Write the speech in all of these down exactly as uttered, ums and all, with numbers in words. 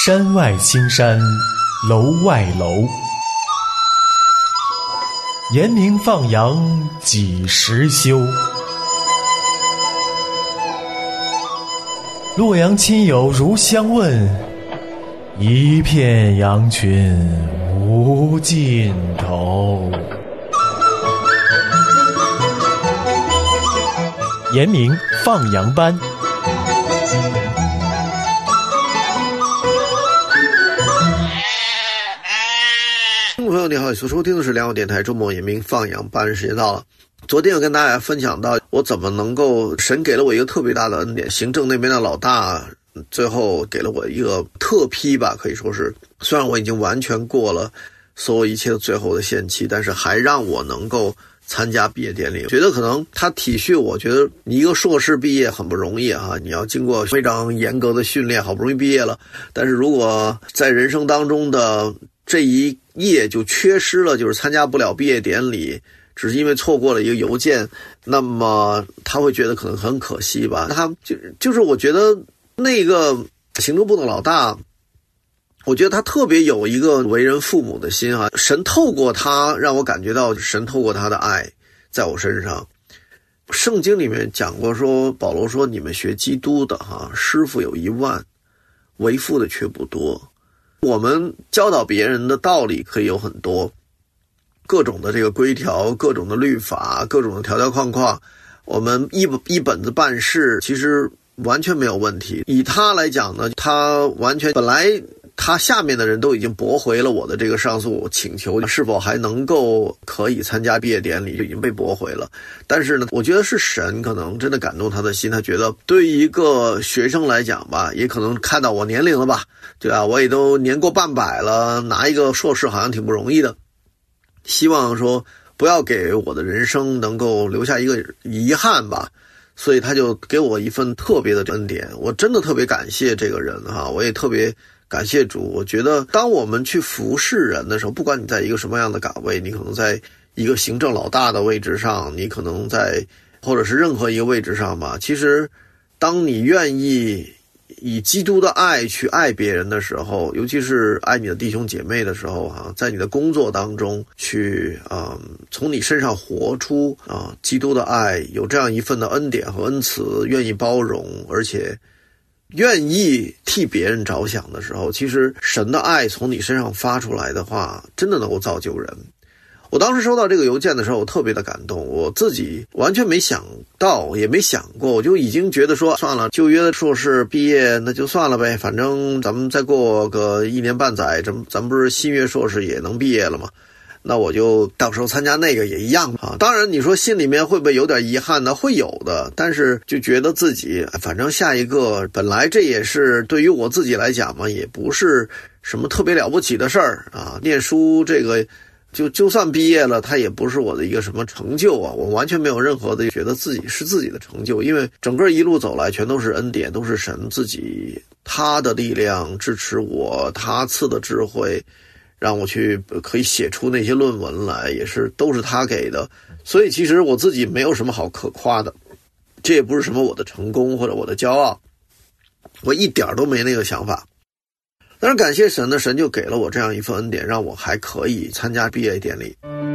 山外青山楼外楼，严明放羊几时休？洛阳亲友如相问，一片羊群无尽头。严明放羊班。 听众朋友你好，你所收听的是良友电台周末严明放羊班，时间到了。昨天我跟大家分享到我怎么能够，神给了我一个特别大的恩典，行政那边的老大最后给了我一个特批吧，可以说是虽然我已经完全过了所有一切的最后的限期，但是还让我能够参加毕业典礼。觉得可能他体恤我，觉得你一个硕士毕业很不容易啊，你要经过非常严格的训练，好不容易毕业了，但是如果在人生当中的这一页就缺失了，就是参加不了毕业典礼，只是因为错过了一个邮件，那么他会觉得可能很可惜吧。他就就是我觉得那个行政部的老大，我觉得他特别有一个为人父母的心啊，神透过他让我感觉到神透过他的爱在我身上。圣经里面讲过说，保罗说你们学基督的哈、啊，师傅有一万，为父的却不多。我们教导别人的道理可以有很多，各种的这个规条，各种的律法，各种的条条框框，我们一一本子办事其实完全没有问题。以他来讲呢，他完全本来他下面的人都已经驳回了我的这个上诉请求，是否还能够可以参加毕业典礼就已经被驳回了。但是呢，我觉得是神可能真的感动他的心，他觉得对于一个学生来讲吧，也可能看到我年龄了吧，对啊，我也都年过半百了，拿一个硕士好像挺不容易的，希望说不要给我的人生能够留下一个遗憾吧。所以他就给我一份特别的恩典，我真的特别感谢这个人哈，我也特别感谢主。我觉得当我们去服侍人的时候，不管你在一个什么样的岗位，你可能在一个行政老大的位置上，你可能在或者是任何一个位置上吧，其实当你愿意以基督的爱去爱别人的时候，尤其是爱你的弟兄姐妹的时候啊，在你的工作当中去啊、嗯，从你身上活出啊基督的爱，有这样一份的恩典和恩慈，愿意包容，而且愿意替别人着想的时候，其实神的爱从你身上发出来的话，真的能够造就人。我当时收到这个邮件的时候，我特别的感动，我自己完全没想到，也没想过，我就已经觉得说算了，就约的硕士毕业那就算了呗，反正咱们再过个一年半载，咱们咱们不是新约硕士也能毕业了吗？那我就到时候参加那个也一样啊。当然你说心里面会不会有点遗憾呢？会有的，但是就觉得自己反正下一个本来这也是对于我自己来讲嘛，也不是什么特别了不起的事儿啊。念书这个就就算毕业了，它也不是我的一个什么成就啊，我完全没有任何的觉得自己是自己的成就，因为整个一路走来全都是恩典，都是神自己他的力量支持我，他赐的智慧让我去可以写出那些论文来，也是都是他给的。所以其实我自己没有什么好可夸的，这也不是什么我的成功或者我的骄傲，我一点都没那个想法。但是感谢神呢，神就给了我这样一份恩典，让我还可以参加毕业典礼。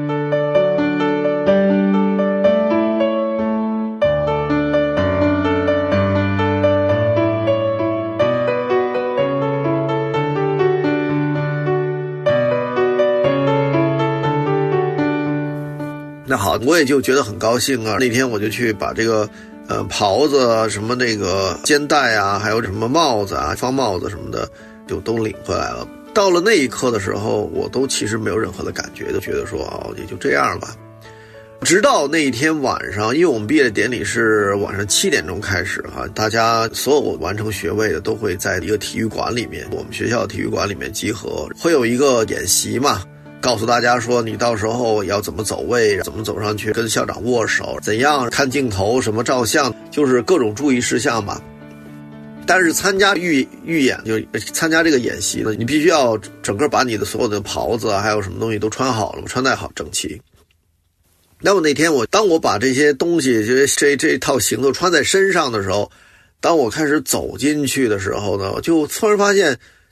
那好，我也就觉得很高兴啊。那天我就去把这个呃袍子啊，什么那个肩带啊，还有什么帽子啊，方帽子什么的就都领回来了。到了那一刻的时候，我都其实没有任何的感觉，就觉得说哦，也就这样吧。直到那一天晚上，因为我们毕业典礼是晚上七点钟开始哈，大家所有完成学位的都会在一个体育馆里面，我们学校的体育馆里面集合，会有一个演习嘛，告诉大家说你到时候要怎么走位，怎么走上去跟校长握手，怎样看镜头，什么照相，就是各种注意事项吧。但是参加预预演，就参加这个演习呢，你必须要整个把你的所有的袍子啊，还有什么东西都穿好了，穿戴好整齐。那么那天我当我把这些东西这这这套行头穿在身上的时候，当我开始走进去的时候呢，就突然发现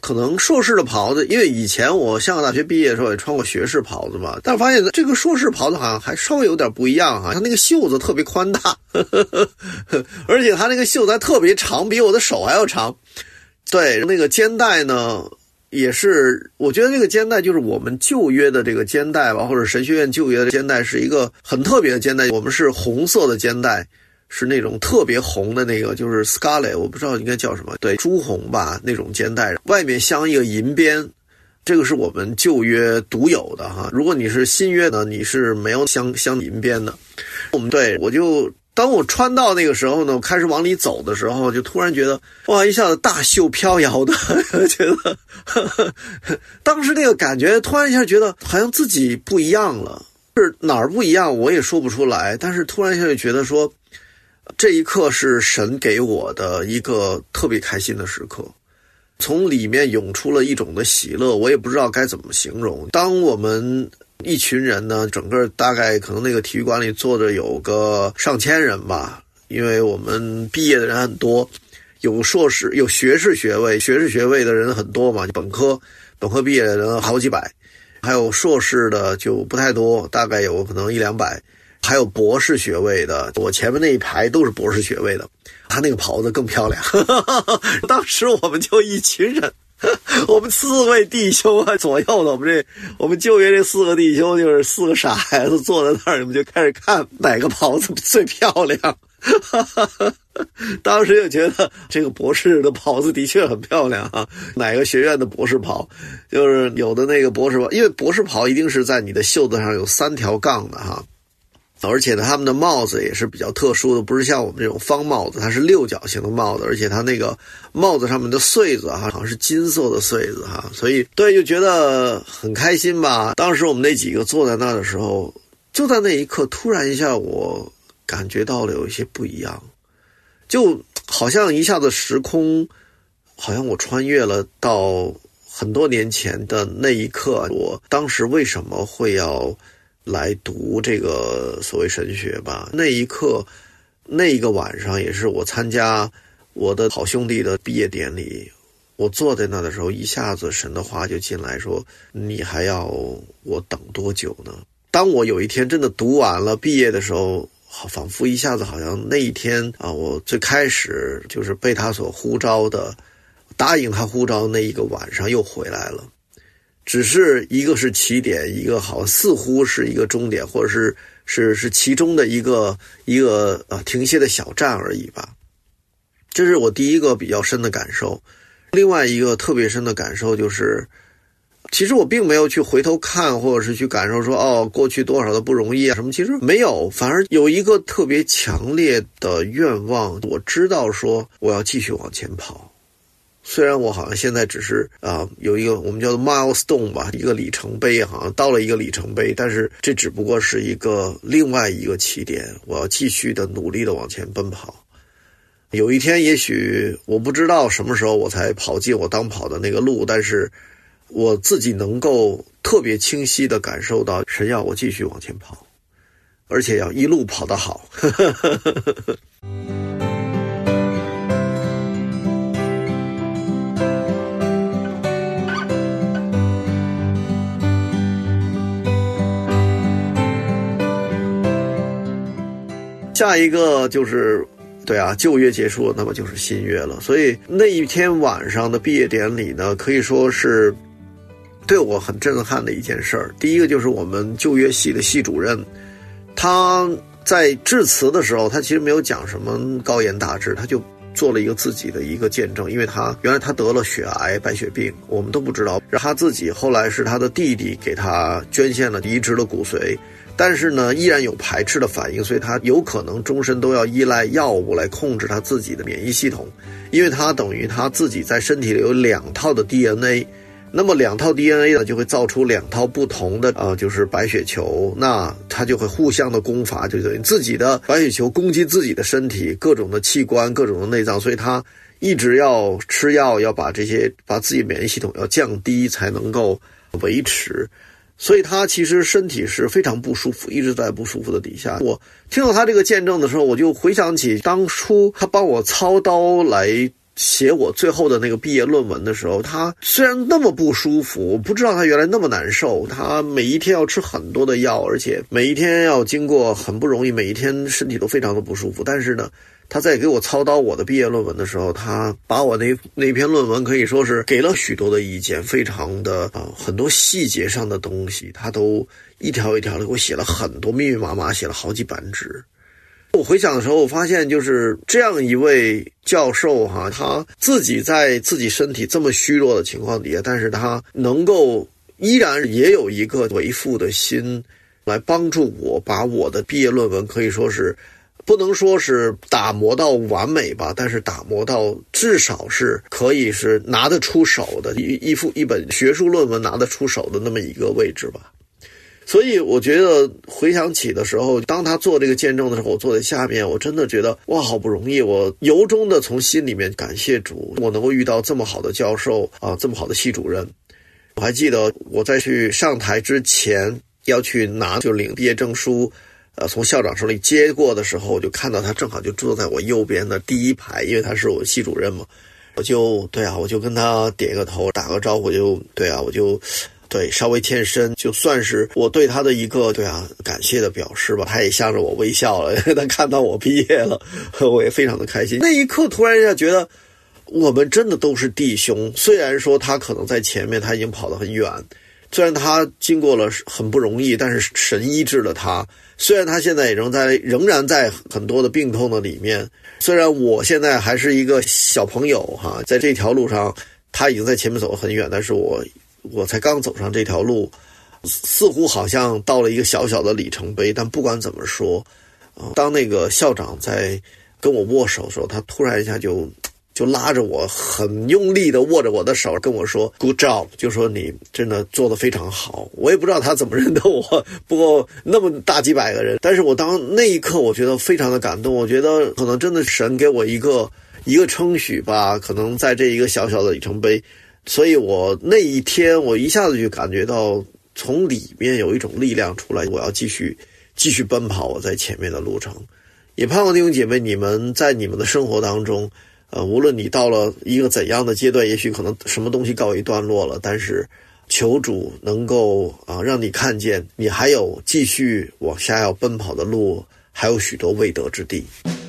可能硕士的袍子，因为以前我香港大学毕业的时候也穿过学士袍子嘛，但是发现这个硕士袍子好像还稍微有点不一样哈，它那个袖子特别宽大，呵呵呵呵，而且它那个袖子还特别长，比我的手还要长。对，那个肩带呢，也是我觉得这个肩带就是我们旧约的这个肩带吧，或者神学院旧约的肩带是一个很特别的肩带，我们是红色的肩带。是那种特别红的那个，就是 scarlet， 我不知道应该叫什么，对，朱红吧，那种肩带，外面镶一个银边，这个是我们旧约独有的哈。如果你是新约呢，你是没有镶镶银边的。我们对我就当我穿到那个时候呢，我开始往里走的时候，就突然觉得哇，一下子大袖飘摇的，觉得呵呵当时那个感觉，突然一下觉得好像自己不一样了，是哪儿不一样我也说不出来，但是突然一下就觉得说。这一刻是神给我的一个特别开心的时刻，从里面涌出了一种的喜乐，我也不知道该怎么形容。当我们一群人呢，整个大概可能那个体育馆里坐着有个上千人吧，因为我们毕业的人很多，有硕士有学士学位，学士学位的人很多嘛，本科本科毕业的人好几百，还有硕士的就不太多，大概有可能一两百。还有博士学位的，我前面那一排都是博士学位的，他那个袍子更漂亮。当时我们就一群人，我们四位弟兄啊，左右的我们这我们旧约这四个弟兄就是四个傻孩子坐在那儿，我们就开始看哪个袍子最漂亮。当时就觉得这个博士的袍子的确很漂亮啊，哪个学院的博士袍，就是有的那个博士袍，因为博士袍一定是在你的袖子上有三条杠的哈。而且呢，他们的帽子也是比较特殊的，不是像我们这种方帽子，它是六角形的帽子，而且它那个帽子上面的穗子哈，好像是金色的穗子哈，所以对，就觉得很开心吧。当时我们那几个坐在那的时候，就在那一刻，突然一下我感觉到了有一些不一样，就好像一下子时空，好像我穿越了到很多年前的那一刻，我当时为什么会要来读这个所谓神学吧，那一刻那一个晚上也是我参加我的好兄弟的毕业典礼，我坐在那的时候，一下子神的话就进来说，你还要我等多久呢？当我有一天真的读完了毕业的时候，仿佛一下子好像那一天啊，我最开始就是被他所呼召的，答应他呼召那一个晚上又回来了，只是一个是起点，一个好像似乎是一个终点，或者是是是其中的一个一个呃停歇的小站而已吧。这是我第一个比较深的感受。另外一个特别深的感受就是，其实我并没有去回头看，或者是去感受说哦过去多少的不容易啊什么，其实没有，反而有一个特别强烈的愿望，我知道说我要继续往前跑。虽然我好像现在只是啊、呃、有一个我们叫做 milestone 吧，一个里程碑，好像到了一个里程碑，但是这只不过是一个另外一个起点，我要继续的努力的往前奔跑。有一天也许我不知道什么时候我才跑进我当跑的那个路，但是我自己能够特别清晰的感受到神要我继续往前跑，而且要一路跑得好。下一个就是对啊，旧约结束了，那么就是新约了。所以那一天晚上的毕业典礼呢，可以说是对我很震撼的一件事儿。第一个就是我们旧约系的系主任，他在致辞的时候，他其实没有讲什么高言大志，他就做了一个自己的一个见证，因为他原来他得了血癌白血病，我们都不知道，然后他自己后来是他的弟弟给他捐献了移植了骨髓，但是呢依然有排斥的反应，所以他有可能终身都要依赖药物来控制他自己的免疫系统，因为他等于他自己在身体里有两套的 D N A， 那么两套 D N A 呢就会造出两套不同的呃，就是白血球，那他就会互相的攻伐，就等于自己的白血球攻击自己的身体各种的器官各种的内脏，所以他一直要吃药，要把这些把自己免疫系统要降低才能够维持，所以他其实身体是非常不舒服，一直在不舒服的底下。我听到他这个见证的时候，我就回想起当初他帮我操刀来写我最后的那个毕业论文的时候，他虽然那么不舒服，我不知道他原来那么难受，他每一天要吃很多的药，而且每一天要经过很不容易，每一天身体都非常的不舒服。但是呢，他在给我操刀我的毕业论文的时候，他把我那那篇论文可以说是给了许多的意见，非常的啊、呃、很多细节上的东西，他都一条一条的给我写了很多，密密麻麻写了好几版纸。我回想的时候，我发现就是这样一位教授哈，他自己在自己身体这么虚弱的情况底下，但是他能够依然也有一个为父的心来帮助我，把我的毕业论文可以说是不能说是打磨到完美吧，但是打磨到至少是可以是拿得出手的一一副一本学术论文拿得出手的那么一个位置吧。所以我觉得回想起的时候，当他做这个见证的时候，我坐在下面，我真的觉得哇，好不容易，我由衷的从心里面感谢主，我能够遇到这么好的教授啊，这么好的系主任。我还记得我在去上台之前要去拿就领毕业证书，呃，从校长手里接过的时候，我就看到他正好就坐在我右边的第一排，因为他是我系主任嘛，我就对啊，我就跟他点个头，打个招呼，就对啊，我就。对，稍微欠身，就算是我对他的一个对啊感谢的表示吧。他也向着我微笑了，他看到我毕业了，我也非常的开心。那一刻突然一下觉得，我们真的都是弟兄。虽然说他可能在前面，他已经跑得很远，虽然他经过了很不容易，但是神医治了他。虽然他现在也仍在仍然在很多的病痛的里面，虽然我现在还是一个小朋友哈，在这条路上他已经在前面走得很远，但是我。我才刚走上这条路，似乎好像到了一个小小的里程碑。但不管怎么说，呃、当那个校长在跟我握手的时候，他突然一下就就拉着我，很用力的握着我的手，跟我说 "Good job"， 就说你真的做得非常好。我也不知道他怎么认得我，不过那么大几百个人，但是我当那一刻，我觉得非常的感动。我觉得可能真的神给我一个一个称许吧，可能在这一个小小的里程碑。所以我那一天我一下子就感觉到从里面有一种力量出来，我要继续继续奔跑我在前面的路程。也盼望弟兄姐妹你们在你们的生活当中，呃，无论你到了一个怎样的阶段，也许可能什么东西告一段落了，但是求主能够啊、呃、让你看见你还有继续往下要奔跑的路，还有许多未得之地。